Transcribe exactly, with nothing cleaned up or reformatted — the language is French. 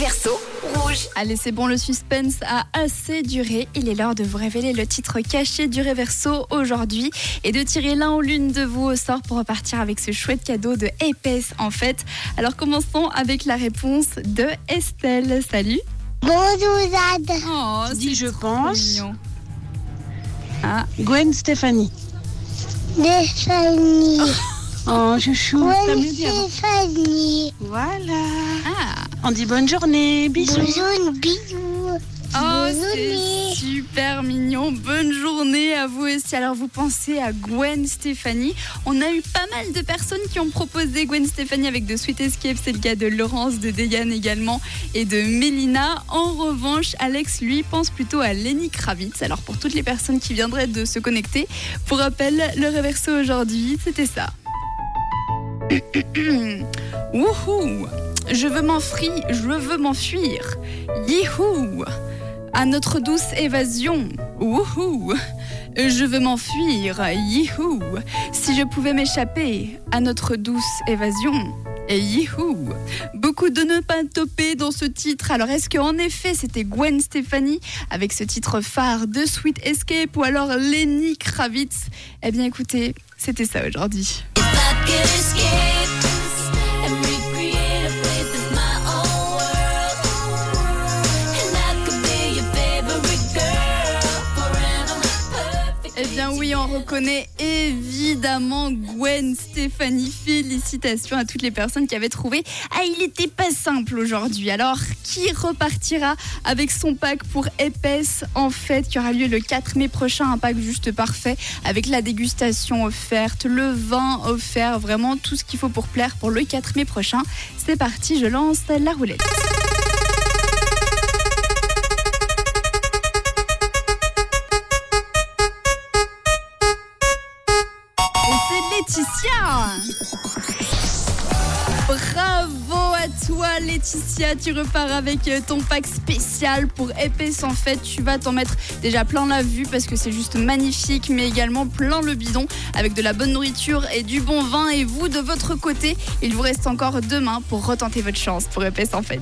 Verseau, rouge. Allez, c'est bon, le suspense a assez duré. Il est l'heure de vous révéler le titre caché du Réverso aujourd'hui et de tirer l'un ou l'une de vous au sort pour repartir avec ce chouette cadeau de Épaisse en fait. Alors commençons avec la réponse de Estelle. Salut. Bonjour Zad. Oh, Dis je pense. mignon. Ah, Gwen Stéphanie. Stéphanie. Oh, chouchou. T'as Bonne mieux dit avant. Stéphanie. Voilà. ah. On dit bonne journée. Bisous. Bonjour, bisous. Oh, Bonne c'est journée. super mignon. Bonne journée à vous aussi. Alors, vous pensez à Gwen Stéphanie. On a eu pas mal de personnes qui ont proposé Gwen Stéphanie avec de Sweet Escape. C'est le cas de Laurence, de Deyane également et de Mélina. En revanche, Alex, lui, pense plutôt à Lenny Kravitz. Alors, pour toutes les personnes qui viendraient de se connecter, pour rappel, le Réverso aujourd'hui, c'était ça. Wouhou! Je veux m'enfuir, je veux m'enfuir. Yihou! À notre douce évasion. Wouhou! Je veux m'enfuir. Yihou! Si je pouvais m'échapper à notre douce évasion. Et yihou! Beaucoup de ne pas toper dans ce titre. Alors, est-ce qu'en effet, c'était Gwen Stéphanie avec ce titre phare de Sweet Escape ou alors Lenny Kravitz? Eh bien, écoutez, c'était ça aujourd'hui. Eh bien oui, on reconnaît évidemment Gwen Stéphanie. Félicitations à toutes les personnes qui avaient trouvé. Ah, il n'était pas simple aujourd'hui. Alors, qui repartira avec son pack pour Épaisse en fête qui aura lieu le quatre mai prochain? Un pack juste parfait avec la dégustation offerte, le vin offert, vraiment tout ce qu'il faut pour plaire pour le quatre mai prochain. C'est parti, je lance la roulette. Laetitia! Bravo à toi Laetitia, tu repars avec ton pack spécial pour Épaisse en fête. Tu vas t'en mettre déjà plein la vue parce que c'est juste magnifique, mais également plein le bidon avec de la bonne nourriture et du bon vin. Et vous, de votre côté, il vous reste encore demain pour retenter votre chance pour Épaisse en fête.